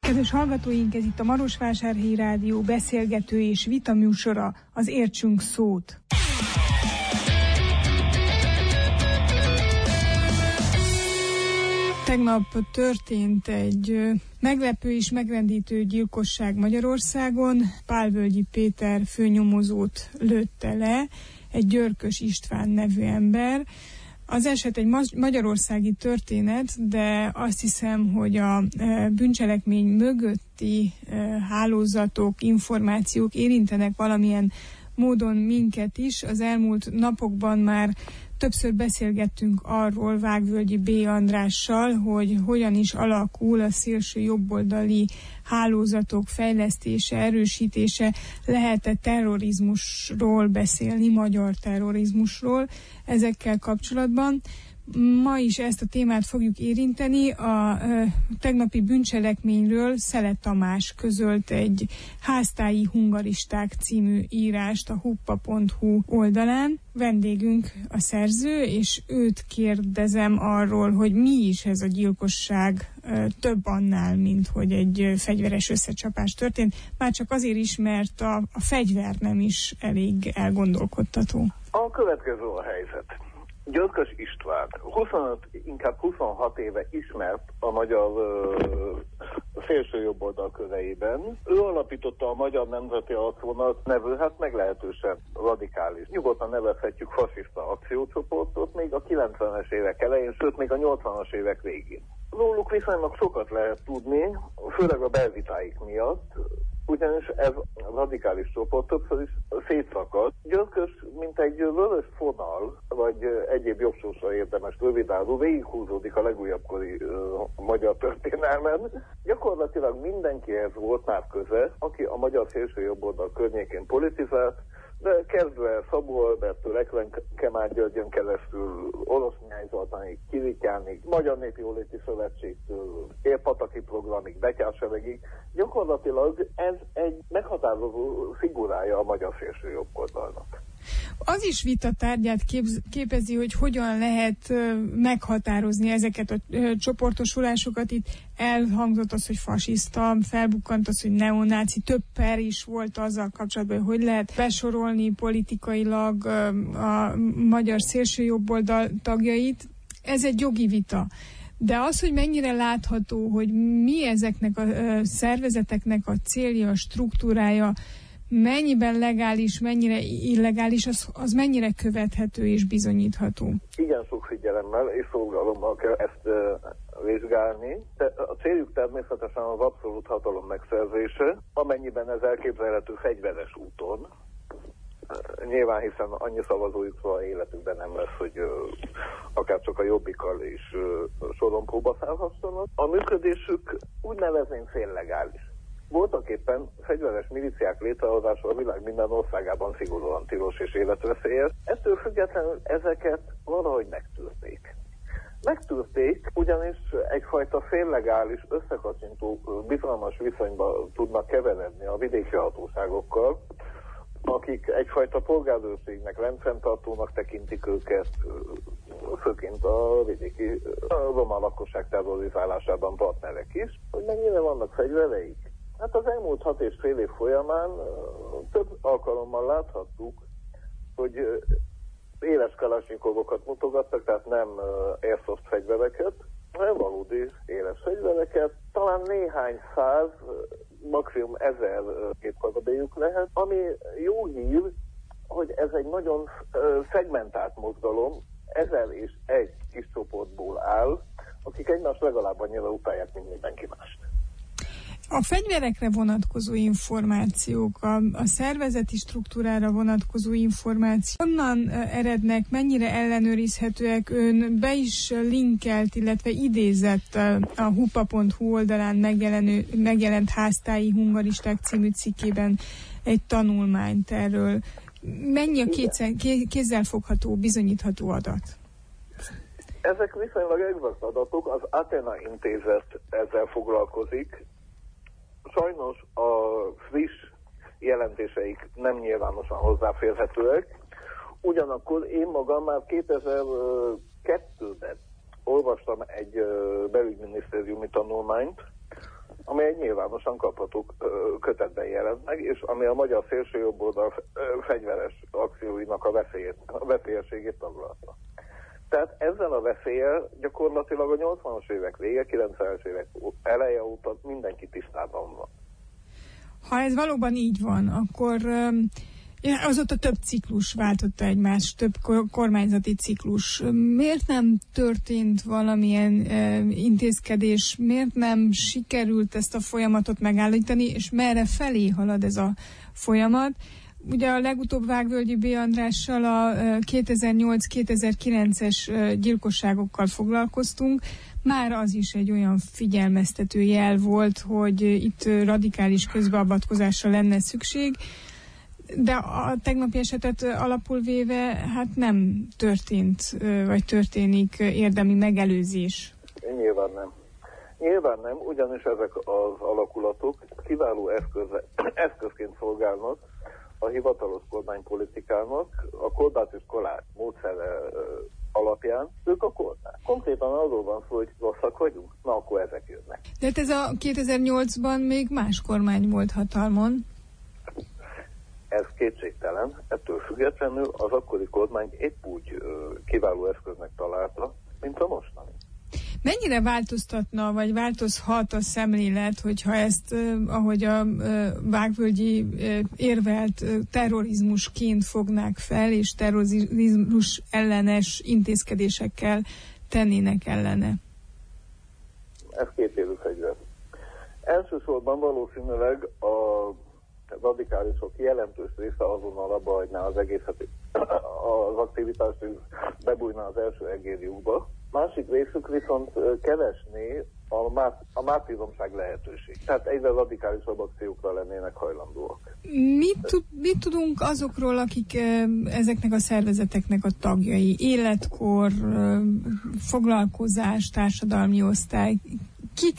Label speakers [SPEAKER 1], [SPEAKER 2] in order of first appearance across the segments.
[SPEAKER 1] Kedves hallgatóink, ez itt a Marosvásárhelyi Rádió beszélgető és vita műsora, az Értsünk szót. Tegnap történt egy meglepő és megrendítő gyilkosság Magyarországon. Pálvölgyi Péter főnyomozót lőtte le egy Györkös István nevű ember. Az eset egy magyarországi történet, de azt hiszem, hogy a bűncselekmény mögötti hálózatok, információk érintenek valamilyen módon minket is. Az elmúlt napokban már többször beszélgettünk arról Vágvölgyi B. Andrással, hogy hogyan is alakul a szélső jobboldali hálózatok fejlesztése, erősítése. Lehet-e terrorizmusról beszélni, magyar terrorizmusról ezekkel kapcsolatban? Ma is ezt a témát fogjuk érinteni. A tegnapi bűncselekményről Szele Tamás közölt egy Háztáji hungaristák című írást a huppa.hu oldalán. Vendégünk a szerző, és őt kérdezem arról, hogy mi is ez a gyilkosság, több annál, mint hogy egy fegyveres összecsapás történt. Már csak azért is, mert a fegyver nem is elég elgondolkodtató.
[SPEAKER 2] A következő a helyzet. Györkös István 26 éve ismert a magyar szélső jobboldal köreiben. Ő alapította a Magyar Nemzeti Arcvonalat nevű, hát meglehetősen radikális, nyugodtan nevezhetjük fasiszta akciócsoportot még a 90-es évek elején, sőt még a 80-as évek végén. Róluk viszonylag sokat lehet tudni, főleg a belvitáik miatt, ugyanis ez a radikális csoport többször is szétszakadt. Györkös, mint egy vörös fonal, vagy egyéb jobbsósra érdemes rövidálló, végighúzódik a legújabb kori magyar történelmen. Gyakorlatilag mindenkihez volt már köze, aki a magyar szélső jobboldal környékén politizált, de kezdve Szabó Alberttől, Eklen Kemán Györgyön keresztül, Orosz Mihály Zoltánig, Kirityánig, Magyar Népjóléti Szövetségtől, Érpataki programig, Betyárseregig, gyakorlatilag ez egy meghatározó figurája a magyar szélső jobboldalnak.
[SPEAKER 1] Az is vita tárgyát képezi, hogy hogyan lehet meghatározni ezeket a csoportosulásokat. Itt elhangzott az, hogy fasiszta, felbukkant az, hogy neonáci, több per is volt azzal kapcsolatban, hogy lehet besorolni politikailag a magyar szélsőjobboldal tagjait. Ez egy jogi vita. De az, hogy mennyire látható, hogy mi ezeknek a szervezeteknek a célja, a struktúrája, mennyiben legális, mennyire illegális, az mennyire követhető és bizonyítható?
[SPEAKER 2] Igen, sok figyelemmel és szolgalommal kell ezt vizsgálni. A céljuk természetesen az abszolút hatalom megszerzése, amennyiben ez elképzelhető fegyveres úton. Nyilván, hiszen annyi szavazójuk a életükben nem lesz, hogy akár csak a Jobbikkal is sorompóba szállhassanak. A működésük úgy nevezném féllegális. Voltak éppen fegyveres milíciák létrehozása a világ minden országában szigorúan tilos és életveszélyes. Ettől függetlenül ezeket valahogy megtűrték. Megtűrték, ugyanis egyfajta féllegális, összekacsintó, bizalmas viszonyba tudnak keveredni a vidéki hatóságokkal, akik egyfajta polgárőrségnek, rendfenntartónak tekintik őket, főként a vidéki roma lakosság terrorizálásában partnerek is, hogy mennyire vannak fegyvereik. Hát az elmúlt 6,5 év folyamán több alkalommal láthattuk, hogy éles kalasnyikovokat mutogattak, tehát nem airsoft fegyvereket, hanem valódi éles fegyvereket, talán néhány száz, maximum 1000 kétkarabélyük lehet, ami jó hír, hogy ez egy nagyon szegmentált mozgalom, 1001 kis csoportból áll, akik egymást legalább annyira utálják, mint mindenki mást.
[SPEAKER 1] A fegyverekre vonatkozó információk, a szervezeti struktúrára vonatkozó információk honnan erednek, mennyire ellenőrizhetőek? Ön be is linkelt, illetve idézett a huppa.hu oldalán megjelent Háztáji hungaristák című cikkében egy tanulmányt erről. Mennyi a kézzelfogható, bizonyítható adat?
[SPEAKER 2] Ezek viszonylag exakt adatok, az Athena Intézet ezzel foglalkozik. Sajnos a friss jelentéseik nem nyilvánosan hozzáférhetőek, ugyanakkor én magam már 2002-ben olvastam egy belügyminisztériumi tanulmányt, ami egy nyilvánosan kapható kötetben jelent meg, és ami a magyar szélsőjobboldal fegyveres akcióinak a veszélyességét taglalta. Tehát ezzel a veszéllyel gyakorlatilag a 80-as évek vége, 90-es évek eleje óta mindenki tisztában van.
[SPEAKER 1] Ha ez valóban így van, akkor azóta több ciklus váltotta egymást, több kormányzati ciklus. Miért nem történt valamilyen intézkedés, miért nem sikerült ezt a folyamatot megállítani, és merre felé halad ez a folyamat? Ugye a legutóbb Vágvölgyi B. Andrással a 2008-2009-es gyilkosságokkal foglalkoztunk. Már az is egy olyan figyelmeztető jel volt, hogy itt radikális közbeavatkozásra lenne szükség, de a tegnapi esetet alapul véve hát nem történt, vagy történik érdemi megelőzés.
[SPEAKER 2] Nyilván nem, ugyanis ezek az alakulatok kiváló eszközként szolgálnak a hivatalos kormánypolitikának, a Kolbász és Kolács módszere alapján. Ők a kormány. Konkrétan arról van szó, hogy rosszak vagyunk, na akkor ezek jönnek.
[SPEAKER 1] De hát ez a 2008-ban még más kormány volt hatalmon.
[SPEAKER 2] Ez kétségtelen, ettől függetlenül az akkori kormány épp úgy kiváló eszköznek találta, mint a mostani.
[SPEAKER 1] Mennyire változtatna, vagy változhat a szemlélet, hogyha ezt, ahogy a Vágvölgyi érvelt, terrorizmusként fognák fel, és terrorizmus ellenes intézkedésekkel tennének ellene?
[SPEAKER 2] Ez kétélű fegyver. Elsősorban valószínűleg a radikálisok jelentős része azonnal abba hagyná az egészet, az aktivitást, és bebújna az első egérjukba. Másik részük viszont keresné a mártíromság lehetőség. Tehát egyre radikálisabb akciókra lennének hajlandóak.
[SPEAKER 1] Mit tudunk azokról, akik ezeknek a szervezeteknek a tagjai? Életkor, foglalkozás, társadalmi osztály? Kik?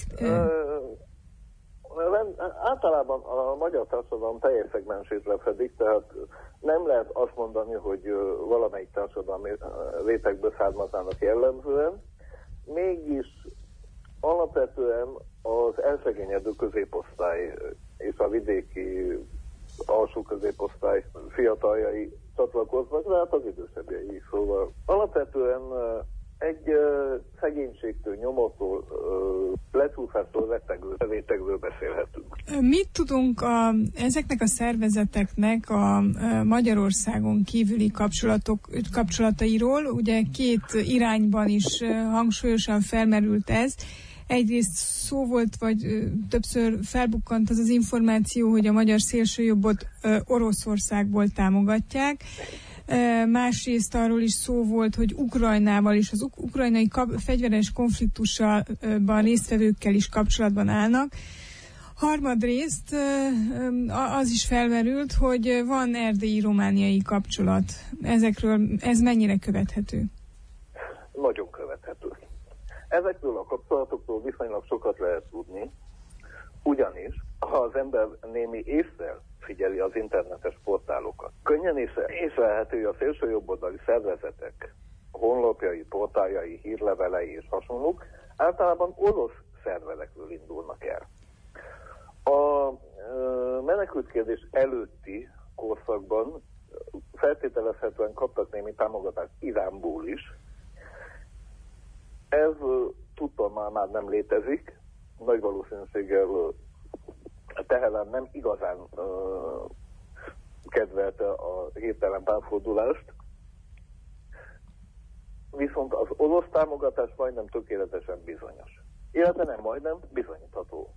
[SPEAKER 2] Általában a magyar társadalom teljes szegmensét lefedik, tehát nem lehet azt mondani, hogy valamelyik társadalmi rétegből származnának jellemzően, mégis alapvetően az elszegényedő középosztály és a vidéki alsó középosztály fiataljai csatlakoznak, de hát az idősebbjei, szóval alapvetően egy szegénységtől, nyomottól, lecsúszástól rétegről beszélhetünk.
[SPEAKER 1] Mit tudunk ezeknek a szervezeteknek a Magyarországon kívüli kapcsolatairól? Ugye két irányban is hangsúlyosan felmerült ez. Egyrészt szó volt, vagy többször felbukkant az információ, hogy a magyar szélsőjobbot Oroszországból támogatják. Másrészt arról is szó volt, hogy Ukrajnával és az ukrajnai fegyveres konfliktusban résztvevőkkel is kapcsolatban állnak. Harmadrészt az is felmerült, hogy van erdélyi-romániai kapcsolat. Ez mennyire követhető?
[SPEAKER 2] Nagyon követhető. Ezekről a kapcsolatokról viszonylag sokat lehet tudni, ugyanis ha az ember némi észre figyeli az internetes portálokat, könnyen észlelhető, a szélsőjobboldali szervezetek honlapjai, portáljai, hírlevelei és hasonlók általában orosz szerverekről indulnak el. A menekültkérdés előtti korszakban feltételezhetően kaptak némi támogatást Iránból is. Ez tudtommal már nem létezik, nagy valószínűséggel Teherán nem igazán kedvelte a hirtelen párfordulást, viszont az orosz támogatás majdnem tökéletesen bizonyos. Illetve nem majdnem, bizonyítható.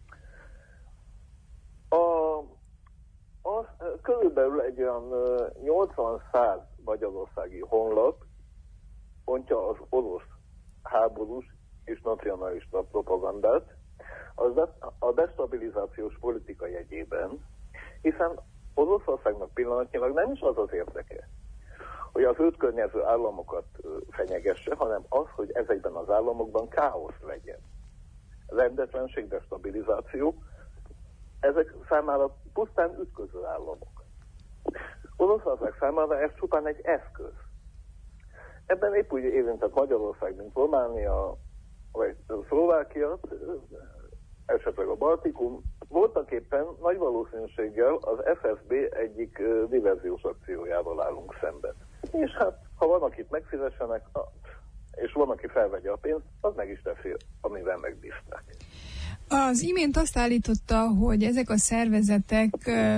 [SPEAKER 2] Körülbelül egy olyan 80-100 magyarországi honlap pontja az orosz háborús és nacionalista propagandát a destabilizációs politika jegyében, hiszen Oroszországnak pillanatnyilag nem is az az érdeke, hogy az őt környező államokat fenyegesse, hanem az, hogy ezekben az államokban káosz legyen. Rendetlenség, destabilizáció, ezek számára pusztán ütköző államok. Oroszország számára ez csupán egy eszköz. Ebben épp úgy érintett Magyarország, mint Románia, vagy Szlovákia, esetleg a Baltikum, voltak éppen nagy valószínűséggel az FSB egyik diverziós akciójával állunk szemben. És hát, ha van, akit megfizessenek, és van, aki felvegye a pénzt, az meg is teszi, amivel megbízták.
[SPEAKER 1] Az imént azt állította, hogy ezek a szervezetek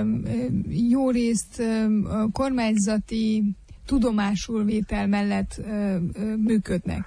[SPEAKER 1] jó részt kormányzati tudomásulvétel mellett működnek.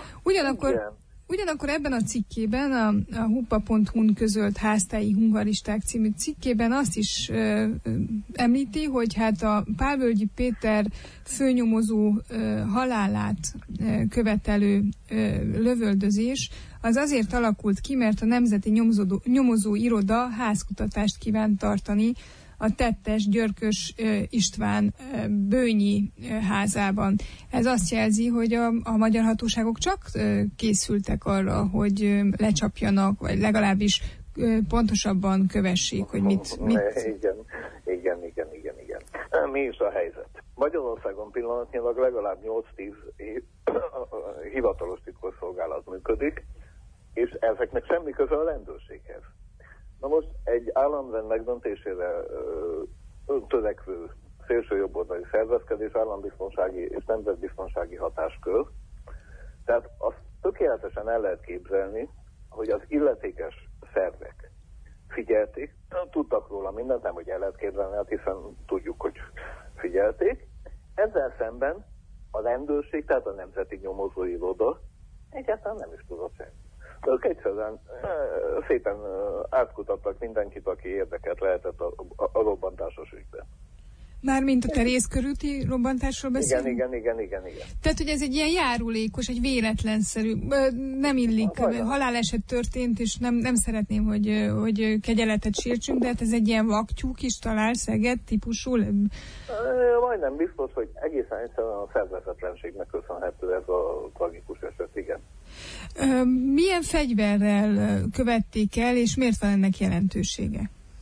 [SPEAKER 1] Ugyanakkor ebben a cikkében, a huppa.hu-n közölt Háztáji hungaristák című cikkében azt is említi, hogy hát a Pálvölgyi Péter főnyomozó halálát követelő lövöldözés az azért alakult ki, mert a Nemzeti Nyomozó Iroda házkutatást kívánt tartani a tettes Györkös István bőnyi házában. Ez azt jelzi, hogy a magyar hatóságok csak készültek arra, hogy lecsapjanak, vagy legalábbis pontosabban kövessék, hogy mit...
[SPEAKER 2] Igen. Mi is a helyzet? Magyarországon pillanatnyilag legalább 8-10 hivatalos titkosszolgálat működik, és ezeknek semmi köze a rendőrséghez. Na most egy államrend megdöntésére törekvő szélsőjobboldali szervezkedés, állambiztonsági és nemzetbiztonsági hatáskör. Tehát azt tökéletesen el lehet képzelni, hogy az illetékes szervek figyelték, tudtak róla mindent, nem hogy el lehet képzelni, hát hiszen tudjuk, hogy figyelték. Ezzel szemben a rendőrség, tehát a Nemzeti Nyomozó Iroda egyáltalán nem is tudott semmi. Ők egyszerűen szépen átkutattak mindenkit, aki érdekelt lehetett a robbantásos ügyben.
[SPEAKER 1] Mármint a Teréz körúti robbantásról beszélünk?
[SPEAKER 2] Igen.
[SPEAKER 1] Tehát, hogy ez egy ilyen járulékos, egy véletlenszerű, nem illik, haláleset történt, és nem szeretném, hogy kegyeletet sértsünk, de hát ez egy ilyen vaktyú kis talál Szeged típusú?
[SPEAKER 2] Majdnem biztos, hogy egészen egyszerűen a szervezetlenségnek köszönhető ez a tragikus eset, igen.
[SPEAKER 1] Milyen fegyverrel követték el, és miért van ennek jelentősége?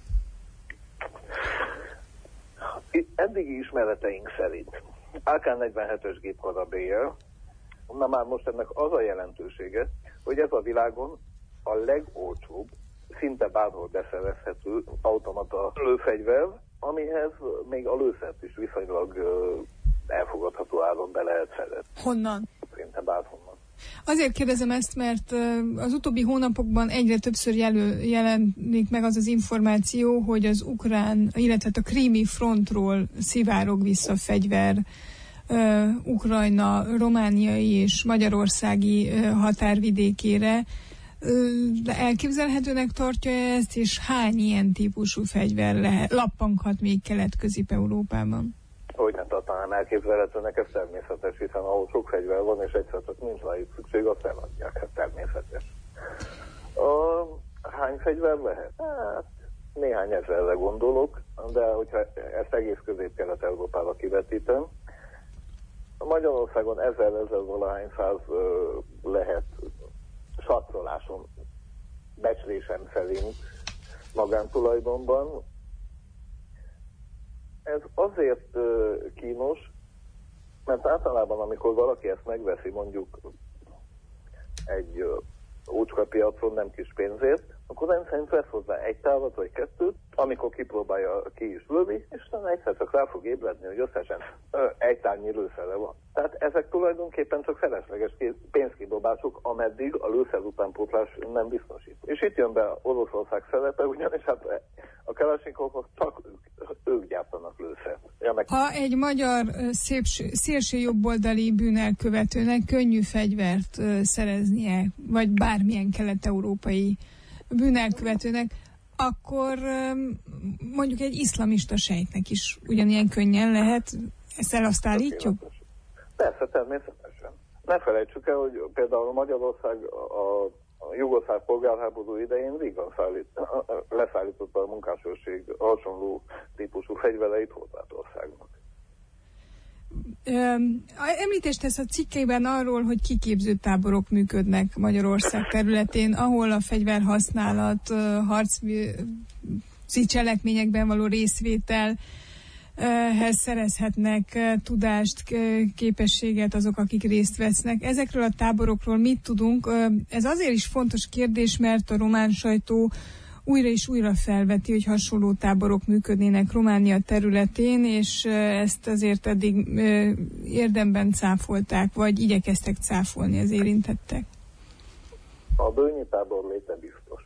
[SPEAKER 2] Eddigi ismereteink szerint AK-47-es gépkarabéllyel, na már most ennek az a jelentősége, hogy ez a világon a legolcsóbb, szinte bárhol beszerezhető automata lőfegyver, amihez még a lőszert is viszonylag elfogadható áron be lehet szerezni.
[SPEAKER 1] Honnan?
[SPEAKER 2] Szinte bárhonnan.
[SPEAKER 1] Azért kérdezem ezt, mert az utóbbi hónapokban egyre többször jelenik meg az információ, hogy az ukrán, illetve a krími frontról szivárog vissza fegyver Ukrajna, romániai és magyarországi határvidékére. Elképzelhetőnek tartja ezt, és hány ilyen típusú fegyver lappanghat még Kelet-Közép-Európában?
[SPEAKER 2] Hogy nem tartanám elképzelhetőnek, ez természetes, hiszen ahol sok fegyver van, és egyszer csak nincs rájuk szükség, azt eladják, ez természetes. Hány fegyver lehet? Hát néhány ezerre gondolok, de hogyha ezt egész Közép-Kelet-Európára kivetítem, Magyarországon 1000-valahány száz lehet satszolásunk becslésem szerint magántulajdonban. Ez azért kínos, mert általában, amikor valaki ezt megveszi mondjuk egy ócska piacon nem kis pénzért, akkor rendszerint vesz hozzá egy távat vagy kettőt, amikor kipróbálja, ki is lővi, és aztán egyszer csak rá fog ébredni, hogy összesen egy tárnyi lőszere van. Tehát ezek tulajdonképpen csak felesleges pénzkidobások, ameddig a lőszer utánpótlás nem biztosít. És itt jön be Oroszország szerepe, ugyanis hát a Kalasnyikovhoz csak ők gyártanak lőszert.
[SPEAKER 1] Ha egy magyar szélső jobboldali bűnelkövetőnek könnyű fegyvert szereznie, vagy bármilyen kelet-európai bűnelkövetőnek, akkor mondjuk egy iszlamista sejtnek is ugyanilyen könnyen lehet, ezt azt állítjuk?
[SPEAKER 2] Persze, természetesen. Ne felejtsük el, hogy például Magyarország a jugoszláv polgárháború idején vígan leszállította a munkásőrség hasonló típusú fegyvereit Horvátországnak.
[SPEAKER 1] Említést tesz a cikkeiben arról, hogy kiképzőtáborok működnek Magyarország területén, ahol a fegyverhasználat, harci cselekményekben való részvétel szerezhetnek tudást, képességet azok, akik részt vesznek. Ezekről a táborokról mit tudunk? Ez azért is fontos kérdés, mert a román sajtó újra és újra felveti, hogy hasonló táborok működnének Románia területén, és ezt azért eddig érdemben cáfolták, vagy igyekeztek cáfolni az érintettek.
[SPEAKER 2] A Böllnyi tábor léte biztos.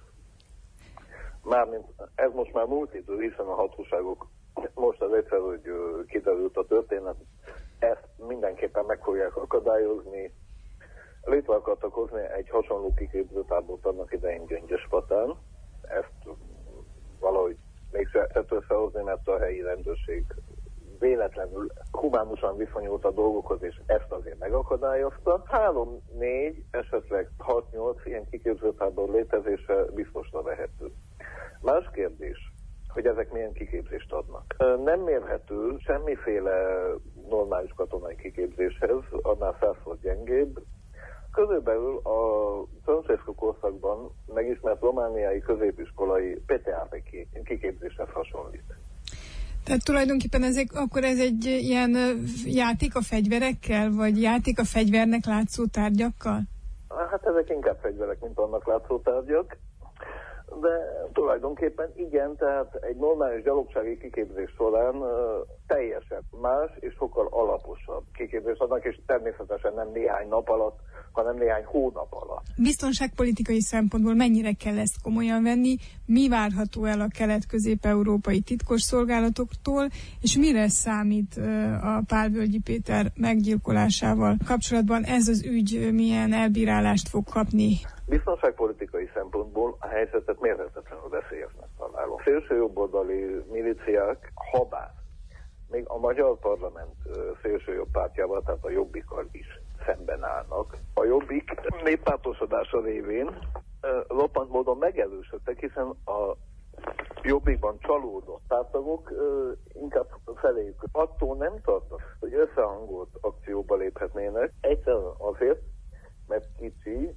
[SPEAKER 2] Mármint ez most már múlt idő, hiszen a hatóságok most az egyszer, hogy kiderült a történet, ezt mindenképpen meg fogják akadályozni. Létre akartak hozni egy hasonló kiképzőtábort annak idején Gyöngyöspatán. Ezt valahogy még lehet összehozni, mert a helyi rendőrség véletlenül humánusan viszonyult a dolgokhoz, és ezt azért megakadályozta. 3-4, esetleg 6-8 ilyen kiképzőtábor létezése biztosra vehető. Más kérdés, hogy ezek milyen kiképzést adnak. Nem mérhető semmiféle normális katonai kiképzéshez, annál 100-szor gyengébb. Körülbelül a Ceausescu korszakban megismert romániai középiskolai PTAP kiképzéshez hasonlít.
[SPEAKER 1] Tehát tulajdonképpen akkor ez egy ilyen játék a fegyverekkel, vagy játék a fegyvernek látszó tárgyakkal?
[SPEAKER 2] Hát ezek inkább fegyverek, mint annak látszó tárgyak. De tulajdonképpen igen, tehát egy normális gyalogsági kiképzés során teljesen más és sokkal alaposabb kiképzés adnak, és természetesen nem néhány nap alatt, hanem néhány hónap alatt.
[SPEAKER 1] Biztonságpolitikai szempontból mennyire kell ezt komolyan venni? Mi várható el a kelet-közép-európai titkosszolgálatoktól, és mire számít a Pálvölgyi Péter meggyilkolásával kapcsolatban? Ez az ügy milyen elbírálást fog kapni?
[SPEAKER 2] Biztonságpolitikai szempontból a helyzetet mérhetetlenül veszélyesnek találom. Szélsőjobboldali milíciák, habár még a magyar parlament szélsőjobb pártjával, tehát a Jobbikkal is szemben állnak. A Jobbik néppártosodása révén roppant módon megerősödtek, hiszen a Jobbikban csalódott párttagok inkább feléjük. Attól nem tartott, hogy összehangolt akcióba léphetnének, egyszerűen azért, mert kicsi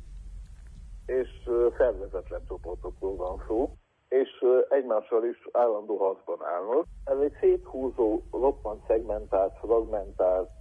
[SPEAKER 2] és szervezetlen csoportokról van szó, és egymással is állandó harcban állnak. Ez egy széthúzó, roppant szegmentált, fragmentált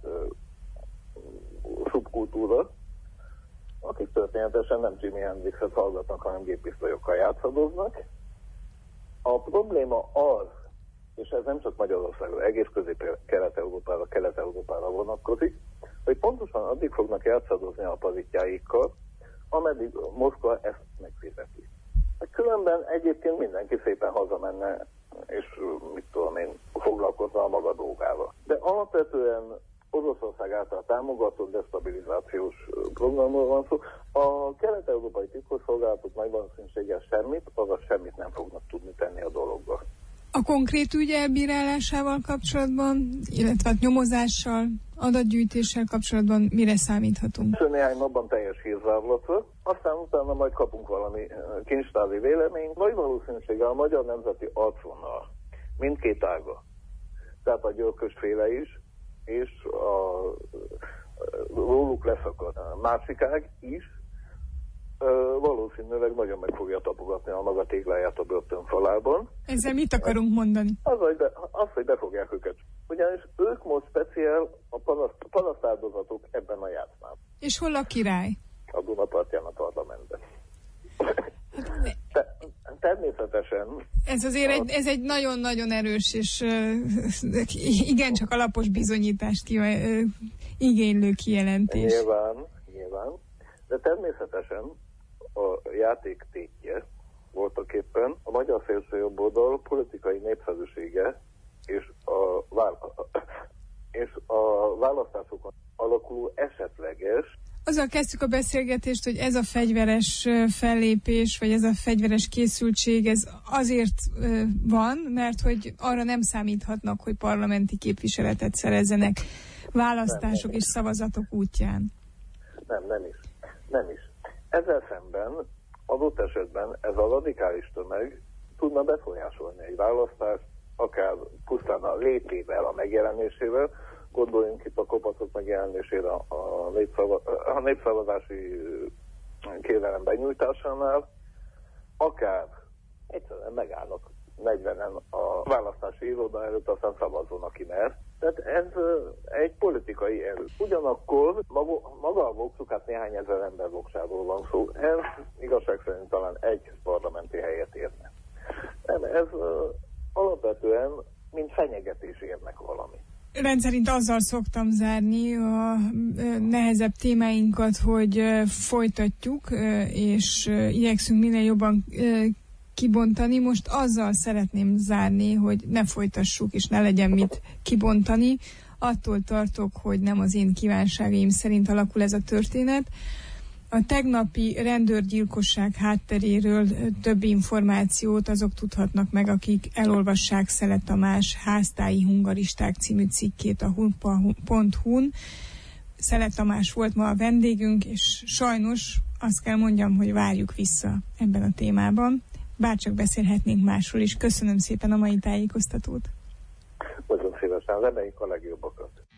[SPEAKER 2] szubkultúra, akik történetesen nem Jimi Hendrixet hallgatnak, hanem géppisztolyokkal játszadoznak. A probléma az, és ez nem csak Magyarországra, egész Kelet-Európára, Kelet-Európára vonatkozik, hogy pontosan addig fognak játszadozni a paritjáikkal, ameddig Moszkva ezt megfizeti. Különben egyébként mindenki szépen hazamenne, és mit tudom én, foglalkozna a maga dolgával. De alapvetően Oroszország által támogatott destabilizációs programról van szó. A kelet-európai titkosszolgálatok nagy valószínűséggel semmit, azaz semmit nem fognak tudni tenni a dologba.
[SPEAKER 1] A konkrét ügy elbírálásával kapcsolatban, illetve nyomozással, adatgyűjtéssel kapcsolatban mire számíthatunk?
[SPEAKER 2] Néhány napban teljes hírzávlatra, aztán utána majd kapunk valami kincstári véleményt. Nagy valószínűséggel a magyar nemzeti arcvonal mindkét ága, tehát a Györkös-féle is, és a róluk leszakadt másik ág is valószínűleg nagyon meg fogja tapogatni a maga tégláját a börtön falában.
[SPEAKER 1] Ezzel mit akarunk mondani?
[SPEAKER 2] Az, hogy be fogják őket. Ugyanis ők most speciál a parasztáldozatok ebben a játszmában.
[SPEAKER 1] És hol a király?
[SPEAKER 2] A Dunapartján a parlamentben. Természetesen.
[SPEAKER 1] Ez azért ez egy nagyon-nagyon erős és igencsak alapos bizonyítást igénylő kijelentés.
[SPEAKER 2] Nyilván. De természetesen a játék tétje voltaképpen a magyar szélsőjobboldal politikai népszerűsége és a választásokon alakuló esetleges.
[SPEAKER 1] Azzal kezdtük a beszélgetést, hogy ez a fegyveres fellépés, vagy ez a fegyveres készültség, ez azért van, mert hogy arra nem számíthatnak, hogy parlamenti képviseletet szerezzenek választások és szavazatok útján.
[SPEAKER 2] Nem is. Ezzel szemben adott esetben ez a radikális tömeg tudna befolyásolni egy választást, akár pusztán a létével, a megjelenésével. Gondoljunk itt a kopaszok megjelenésére a népszavazási kérelem benyújtásánál, akár egyszerűen megállnak 40-en a választási iroda előtt, aztán szavazzon, aki mer. Tehát ez egy politikai erő. Ugyanakkor maga a voksuk, hát néhány ezer ember voksából van szó, ez igazság szerint talán egy parlamenti helyet érne. Nem, ez alapvetően mint fenyegetés érnek valami.
[SPEAKER 1] Rendszerint azzal szoktam zárni a nehezebb témáinkat, hogy folytatjuk, és igyekszünk minél jobban kibontani. Most azzal szeretném zárni, hogy ne folytassuk, és ne legyen mit kibontani. Attól tartok, hogy nem az én kívánságaim szerint alakul ez a történet. A tegnapi rendőrgyilkosság hátteréről több információt azok tudhatnak meg, akik elolvassák Szele Tamás Háztáji hungaristák című cikkét a hunpa.hu-n. Szele Tamás volt ma a vendégünk, és sajnos azt kell mondjam, hogy várjuk vissza ebben a témában. Bárcsak beszélhetnénk másról is. Köszönöm szépen a mai tájékoztatót.
[SPEAKER 2] Nagyon szívesen, reméljük a legjobbakat.